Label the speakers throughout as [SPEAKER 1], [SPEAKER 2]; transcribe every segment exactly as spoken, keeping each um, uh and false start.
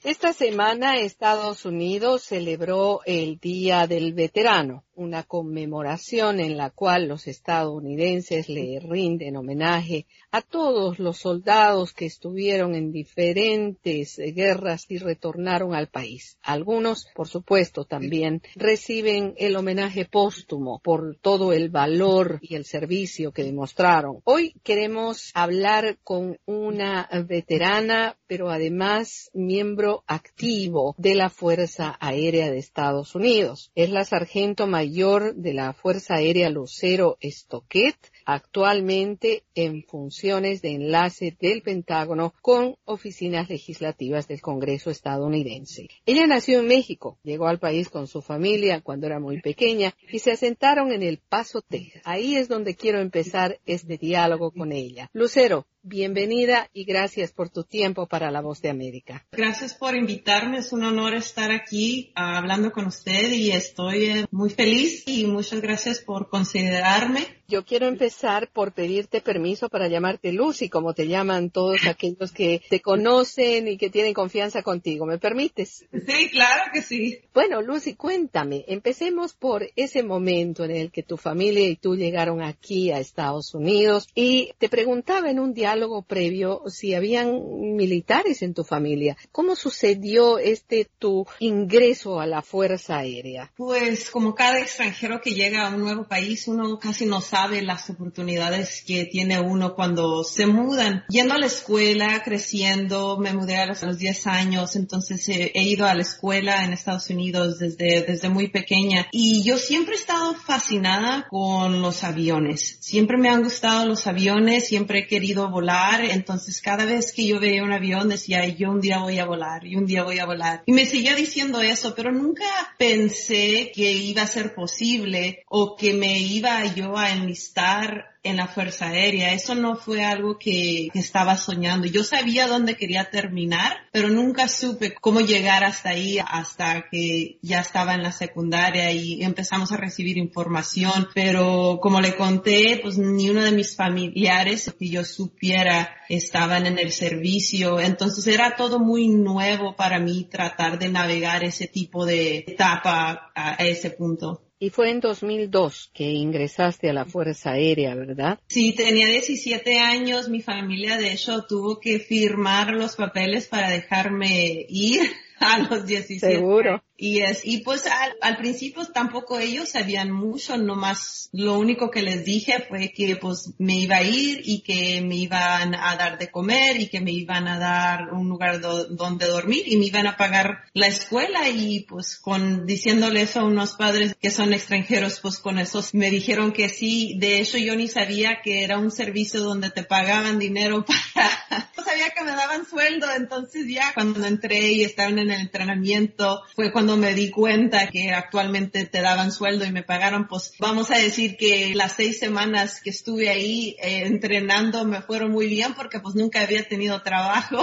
[SPEAKER 1] Esta semana Estados Unidos celebró el Día del Veterano, una conmemoración en la cual los estadounidenses le rinden homenaje a todos los soldados que estuvieron en diferentes guerras y retornaron al país. Algunos, por supuesto, también reciben el homenaje póstumo por todo el valor y el servicio que demostraron. Hoy queremos hablar con una veterana, pero además miembro activo de la Fuerza Aérea de Estados Unidos. Es la sargento mayor de la Fuerza Aérea Lucero Stockett, actualmente en funciones de enlace del Pentágono con oficinas legislativas del Congreso estadounidense. Ella nació en México, llegó al país con su familia cuando era muy pequeña y se asentaron en El Paso, Texas. Ahí es donde quiero empezar este diálogo con ella. Lucero, bienvenida y gracias por tu tiempo para La Voz de América.
[SPEAKER 2] Gracias por invitarme, es un honor estar aquí uh, hablando con usted y estoy eh, muy feliz y muchas gracias por considerarme.
[SPEAKER 1] Yo quiero empezar por pedirte permiso para llamarte Lucy, como te llaman todos aquellos que te conocen y que tienen confianza contigo. ¿Me permites?
[SPEAKER 2] Sí, claro que sí.
[SPEAKER 1] Bueno, Lucy, cuéntame. Empecemos por ese momento en el que tu familia y tú llegaron aquí a Estados Unidos y te preguntaba en un diálogo previo si habían militares en tu familia. ¿Cómo sucedió este tu ingreso a la Fuerza Aérea?
[SPEAKER 2] Pues como cada extranjero que llega a un nuevo país, uno casi no sabe las oportunidades que tiene uno cuando se mudan. Yendo a la escuela, creciendo, me mudé a los, a los diez años, entonces he, he ido a la escuela en Estados Unidos desde, desde muy pequeña y yo siempre he estado fascinada con los aviones. Siempre me han gustado los aviones, siempre he querido volar, entonces cada vez que yo veía un avión decía, yo un día voy a volar, y un día voy a volar. Y me seguía diciendo eso, pero nunca pensé que iba a ser posible o que me iba yo a enlistar en la Fuerza Aérea. Eso no fue algo que, que estaba soñando. Yo sabía dónde quería terminar, pero nunca supe cómo llegar hasta ahí, hasta que ya estaba en la secundaria y empezamos a recibir información. Pero como le conté, pues ni uno de mis familiares que yo supiera estaban en el servicio. Entonces era todo muy nuevo para mí tratar de navegar ese tipo de etapa a, a ese punto.
[SPEAKER 1] Y fue en dos mil dos que ingresaste a la Fuerza Aérea, ¿verdad?
[SPEAKER 2] Sí, tenía diecisiete años. Mi familia, de hecho, tuvo que firmar los papeles para dejarme ir a los diecisiete.
[SPEAKER 1] Seguro.
[SPEAKER 2] Y es, y pues al, al principio tampoco ellos sabían mucho, nomás lo único que les dije fue que pues me iba a ir y que me iban a dar de comer y que me iban a dar un lugar do, donde dormir y me iban a pagar la escuela y pues con diciéndole eso a unos padres que son extranjeros, pues con eso me dijeron que sí. De hecho yo ni sabía que era un servicio donde te pagaban dinero para, no sabía que me daban sueldo, entonces ya cuando entré y estaban en el entrenamiento fue cuando me di cuenta que actualmente te daban sueldo y me pagaron. Pues vamos a decir que las seis semanas que estuve ahí eh, entrenando me fueron muy bien porque pues nunca había tenido trabajo.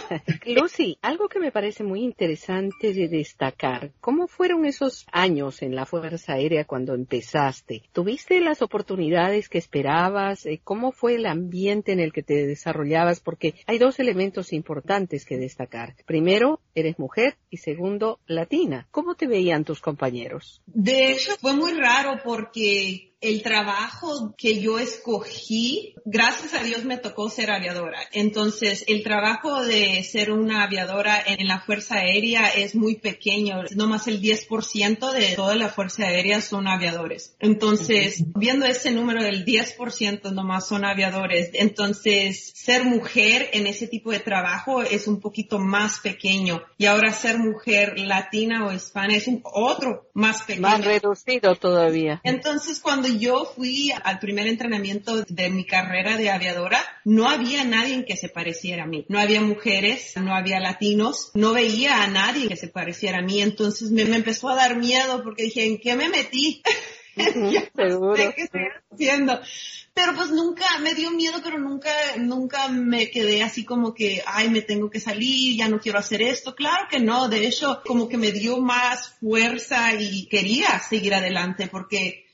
[SPEAKER 1] Lucy, algo que me parece muy interesante de destacar, ¿cómo fueron esos años en la Fuerza Aérea cuando empezaste? ¿Tuviste las oportunidades que esperabas? ¿Cómo fue el ambiente en el que te desarrollabas? Porque hay dos elementos importantes que destacar. Primero, eres mujer y segundo, latina. ¿Cómo te veían tus compañeros?
[SPEAKER 2] De hecho, fue muy raro porque el trabajo que yo escogí, gracias a Dios me tocó ser aviadora. Entonces, el trabajo de ser una aviadora en la Fuerza Aérea es muy pequeño. Nomás el diez por ciento de toda la Fuerza Aérea son aviadores. Entonces, viendo ese número del diez por ciento nomás son aviadores. Entonces, ser mujer en ese tipo de trabajo es un poquito más pequeño. Y ahora ser mujer latina o hispana es un otro más pequeño.
[SPEAKER 1] Más reducido todavía.
[SPEAKER 2] Entonces, cuando yo fui al primer entrenamiento de mi carrera de aviadora, no había nadie que se pareciera a mí. No había mujeres, no había latinos, no veía a nadie que se pareciera a mí. Entonces me, me empezó a dar miedo porque dije, ¿en qué me metí?
[SPEAKER 1] Uh-huh,
[SPEAKER 2] ya
[SPEAKER 1] seguro.
[SPEAKER 2] no sé qué estoy haciendo. Pero pues nunca, me dio miedo, pero nunca, nunca me quedé así como que, ay, me tengo que salir, ya no quiero hacer esto. Claro que no, de hecho, como que me dio más fuerza y quería seguir adelante porque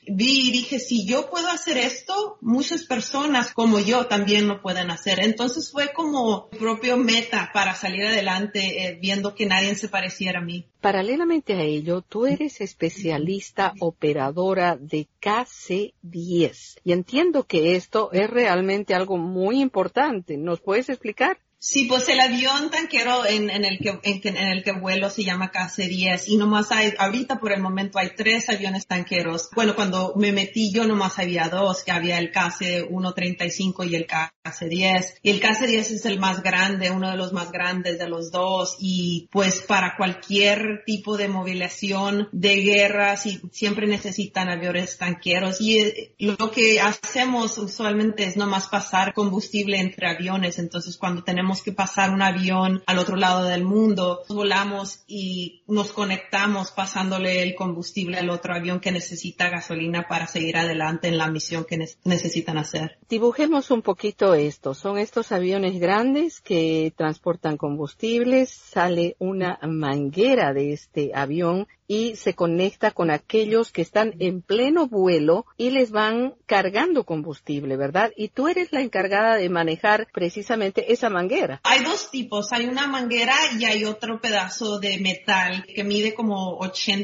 [SPEAKER 2] vi y dije, si yo puedo hacer esto, muchas personas como yo también lo pueden hacer. Entonces fue como mi propio meta para salir adelante, eh, viendo que nadie se pareciera a mí.
[SPEAKER 1] Paralelamente a ello, tú eres especialista operadora de K C diez y entiendo que esto es realmente algo muy importante. ¿Nos puedes explicar?
[SPEAKER 2] Sí, pues el avión tanquero en, en el que en, en el que vuelo se llama K C diez y nomás hay, ahorita por el momento hay tres aviones tanqueros. Bueno, cuando me metí yo nomás había dos, que había el K C ciento treinta y cinco y el K C diez. Y el K C diez es el más grande, uno de los más grandes de los dos y pues para cualquier tipo de movilización de guerra sí, siempre necesitan aviones tanqueros y eh, lo que hacemos usualmente es nomás pasar combustible entre aviones. Entonces cuando tenemos que pasar un avión al otro lado del mundo, volamos y nos conectamos pasándole el combustible al otro avión que necesita gasolina para seguir adelante en la misión que ne- necesitan hacer.
[SPEAKER 1] Dibujemos un poquito esto. Son estos aviones grandes que transportan combustibles, sale una manguera de este avión y se conecta con aquellos que están en pleno vuelo y les van cargando combustible, ¿verdad? Y tú eres la encargada de manejar precisamente esa manguera.
[SPEAKER 2] Hay dos tipos, hay una manguera y hay otro pedazo de metal que mide como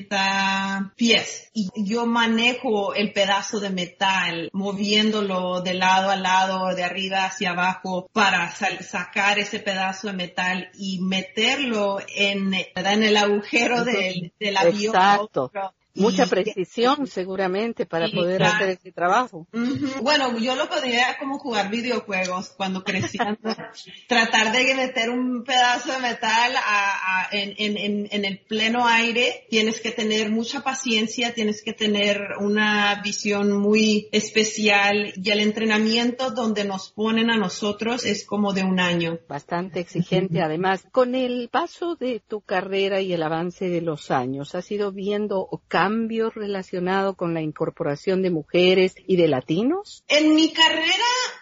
[SPEAKER 2] ochenta pies. Y yo manejo el pedazo de metal, moviéndolo de lado a lado, de arriba hacia abajo, para sal- sacar ese pedazo de metal y meterlo en, ¿verdad? En el agujero del, del avión.
[SPEAKER 1] Exacto.
[SPEAKER 2] Otro.
[SPEAKER 1] Mucha
[SPEAKER 2] Y-
[SPEAKER 1] precisión seguramente para
[SPEAKER 2] y,
[SPEAKER 1] poder
[SPEAKER 2] claro,
[SPEAKER 1] hacer este trabajo.
[SPEAKER 2] Ujú. Bueno, yo lo podría como jugar videojuegos cuando crecía, ¿no? Tratar de meter un pedazo de metal a, a, en, en, en, en el pleno aire. Tienes que tener mucha paciencia, tienes que tener una visión muy especial y el entrenamiento donde nos ponen a nosotros es como de un año.
[SPEAKER 1] Bastante exigente. Además, con el paso de tu carrera y el avance de los años, ¿has ido viendo cambios relacionados con la incorporación de mujeres y de latinos?
[SPEAKER 2] En mi carrera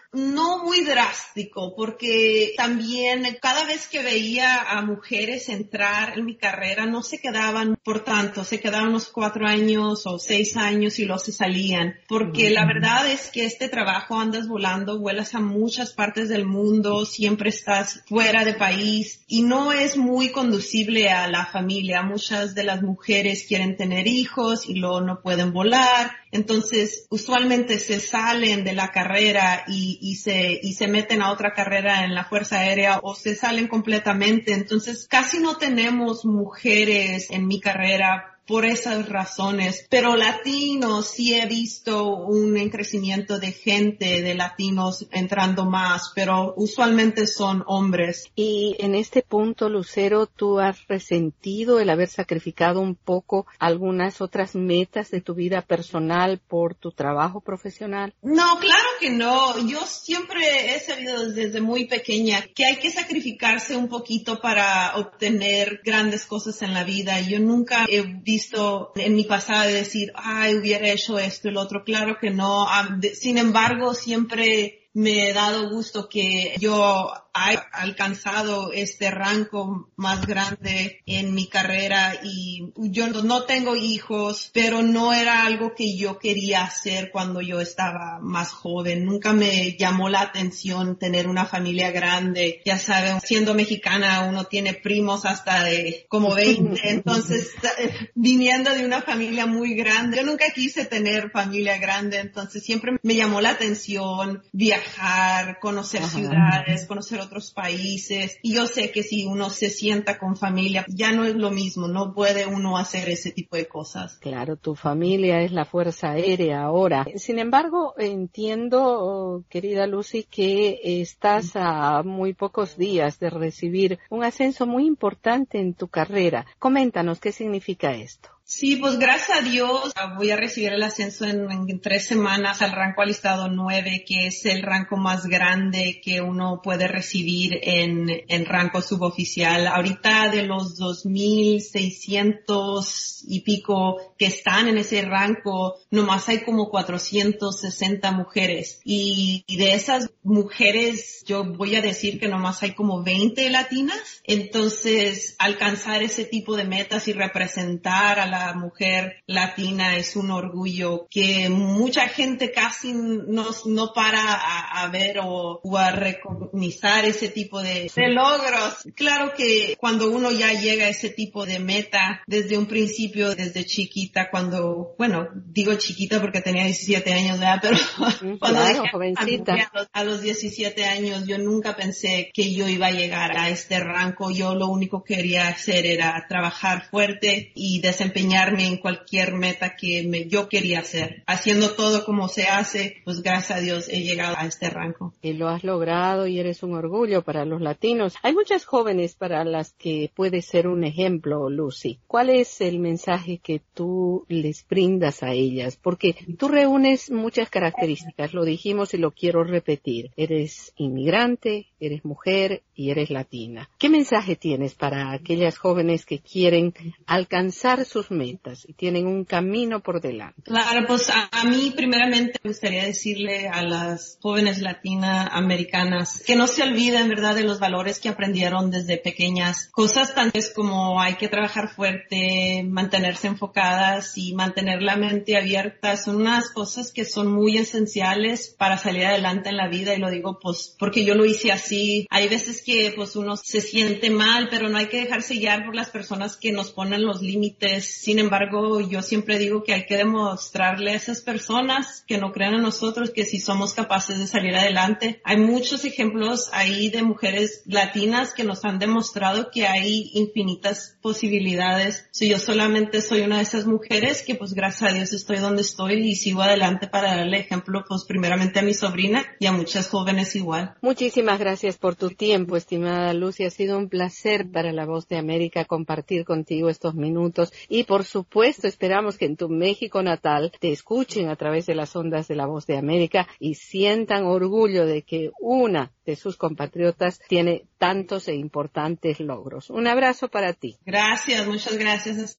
[SPEAKER 2] no muy drástico, porque también cada vez que veía a mujeres entrar en mi carrera no se quedaban por tanto, se quedaban unos cuatro años o seis años y luego se salían, porque mm. la verdad es que este trabajo andas volando, vuelas a muchas partes del mundo, siempre estás fuera de país y no es muy conducible a la familia. Muchas de las mujeres quieren tener hijos y luego no pueden volar, entonces usualmente se salen de la carrera y y se y se meten a otra carrera en la Fuerza Aérea o se salen completamente. Entonces casi no tenemos mujeres en mi carrera por esas razones, pero latinos sí he visto un crecimiento de gente, de latinos entrando más, pero usualmente son hombres.
[SPEAKER 1] Y en este punto, Lucero, ¿tú has resentido el haber sacrificado un poco algunas otras metas de tu vida personal por tu trabajo profesional?
[SPEAKER 2] No, claro que no. Yo siempre he sabido desde muy pequeña que hay que sacrificarse un poquito para obtener grandes cosas en la vida. Yo nunca he visto en mi pasado de decir, ay, hubiera hecho esto y lo otro. Claro que no. Sin embargo, siempre me he dado gusto que yo he alcanzado este rango más grande en mi carrera y yo no tengo hijos, pero no era algo que yo quería hacer cuando yo estaba más joven. Nunca me llamó la atención tener una familia grande. Ya saben, siendo mexicana uno tiene primos hasta de como veinte, entonces viniendo de una familia muy grande, yo nunca quise tener familia grande, entonces siempre me llamó la atención viajar, conocer Ajá. ciudades, conocer otros países. Y yo sé que si uno se sienta con familia, ya no es lo mismo, no puede uno hacer ese tipo de cosas.
[SPEAKER 1] Claro, tu familia es la Fuerza Aérea ahora. Sin embargo, entiendo, querida Lucy, que estás a muy pocos días de recibir un ascenso muy importante en tu carrera. Coméntanos, ¿qué significa esto?
[SPEAKER 2] Sí, pues gracias a Dios voy a recibir el ascenso en, en tres semanas al rango alistado nueve, que es el rango más grande que uno puede recibir en, en rango suboficial. Ahorita de los dos mil seiscientos y pico que están en ese rango, nomás hay como cuatrocientas sesenta mujeres. Y, y de esas mujeres yo voy a decir que nomás hay como veinte latinas. Entonces, alcanzar ese tipo de metas y representar a la cada mujer latina es un orgullo que mucha gente casi no, no para a, a ver o, o a reconocer ese tipo de, de logros. Claro que cuando uno ya llega a ese tipo de meta desde un principio, desde chiquita, cuando, bueno, digo chiquita porque tenía diecisiete años, ¿verdad? Pero
[SPEAKER 1] Mm,
[SPEAKER 2] cuando
[SPEAKER 1] claro,
[SPEAKER 2] dejé
[SPEAKER 1] jovencita.
[SPEAKER 2] a los, a los diecisiete años, yo nunca pensé que yo iba a llegar a este rango. Yo lo único que quería hacer era trabajar fuerte y desempeñarme en cualquier meta que me, yo quería hacer. Haciendo todo como se hace, pues gracias a Dios he llegado a este rango.
[SPEAKER 1] Y lo has logrado y eres un orgullo para los latinos. Hay muchas jóvenes para las que puedes ser un ejemplo, Lucy. ¿Cuál es el mensaje que tú les brindas a ellas? Porque tú reúnes muchas características, lo dijimos y lo quiero repetir. Eres inmigrante, eres mujer y eres latina. ¿Qué mensaje tienes para aquellas jóvenes que quieren alcanzar sus metas y tienen un camino por delante?
[SPEAKER 2] Claro, pues a, a mí primeramente me gustaría decirle a las jóvenes latinas americanas que no se olviden, ¿verdad?, de los valores que aprendieron desde pequeñas. Cosas tan como hay que trabajar fuerte, mantenerse enfocadas y mantener la mente abierta. Son unas cosas que son muy esenciales para salir adelante en la vida, y lo digo pues porque yo lo hice así. Hay veces que pues uno se siente mal, pero no hay que dejarse guiar por las personas que nos ponen los límites. Sin embargo, yo siempre digo que hay que demostrarle a esas personas que no crean en nosotros que sí somos capaces de salir adelante. Hay muchos ejemplos ahí de mujeres latinas que nos han demostrado que hay infinitas posibilidades. So, yo solamente soy una de esas mujeres que pues gracias a Dios estoy donde estoy y sigo adelante para darle ejemplo pues primeramente a mi sobrina y a muchas jóvenes igual.
[SPEAKER 1] Muchísimas gracias por tu tiempo, estimada Lucy. Ha sido un placer para La Voz de América compartir contigo estos minutos y por supuesto esperamos que en tu México natal te escuchen a través de las ondas de La Voz de América y sientan orgullo de que una de sus compatriotas tiene tantos e importantes logros. Un abrazo para ti.
[SPEAKER 2] Gracias, muchas gracias.